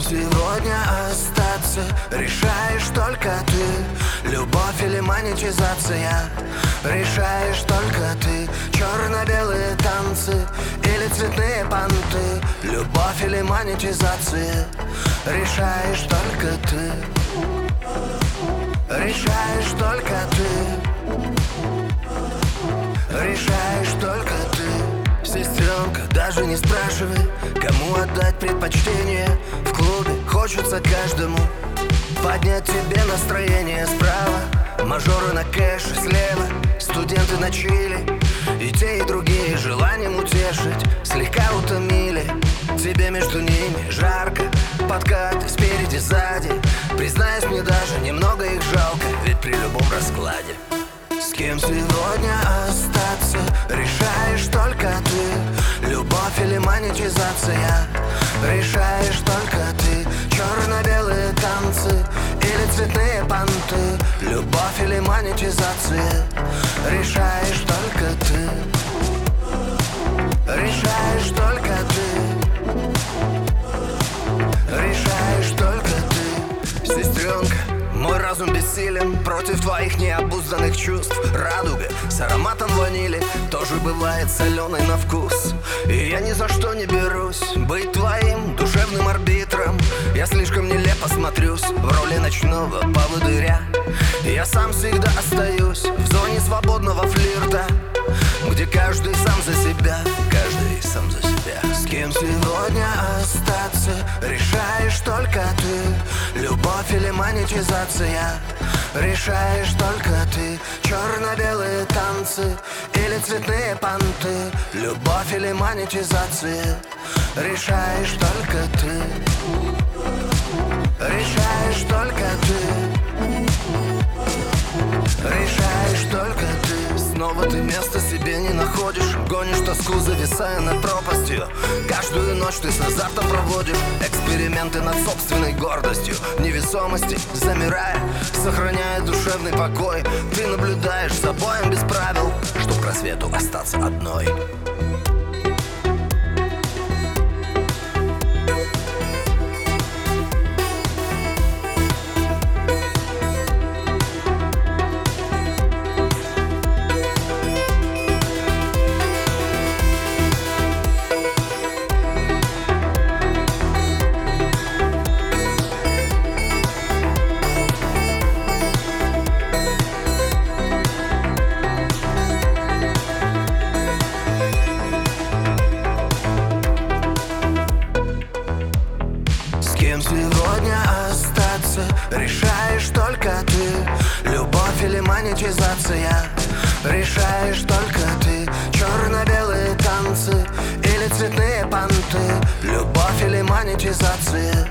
сегодня остаться решаешь только ты. Любовь или монетизация решаешь только ты. Черно-белые танцы или цветные понты. Любовь или монетизация решаешь только ты. Решаешь только ты. Решаешь только ты. Сестренка, даже не спрашивай, кому отдать предпочтение. В клубе хочется каждому поднять тебе настроение. Справа мажоры на кэше, слева студенты на чили. И те, и другие желанием утешить слегка утомили. Тебе между ними жарко, подкаты спереди, сзади. Признаюсь, мне даже немного их жалко, ведь при любом раскладе с кем сегодня остаться решаешь только ты. Любовь или монетизация решаешь только ты. Черно-белые танцы или цветные понты. Любовь или монетизация решаешь только ты. Решаешь только ты. Решаешь только ты. Сестренка, мой разум бессилен против твоих необузданных чувств. Радуга с ароматом ванили тоже бывает соленой на вкус. И я ни за что не берусь быть твоим душевным арбитром. Я слишком нелепо смотрюсь в роли ночного поводыря. Я сам всегда остаюсь в зоне свободного флирта, где каждый сам за себя, каждый сам за себя. С кем сегодня остаться решаешь только ты. Любовь или монетизация решаешь только ты. Черно-белые танцы или цветные понты. Любовь или монетизация решаешь только ты. Решаешь только ты. Решаешь только ты. Снова ты места себе не находишь. Гонишь тоску, зависая над пропастью. Каждую ночь ты с азартом проводишь эксперименты над собственной гордостью. Невесомости замирая, сохраняя душевный покой. Ты наблюдаешь за боем без правил, чтоб к рассвету остаться одной. Сегодня остаться решаешь только ты. Любовь или монетизация решаешь только ты. Черно-белые танцы или цветные понты. Любовь или монетизация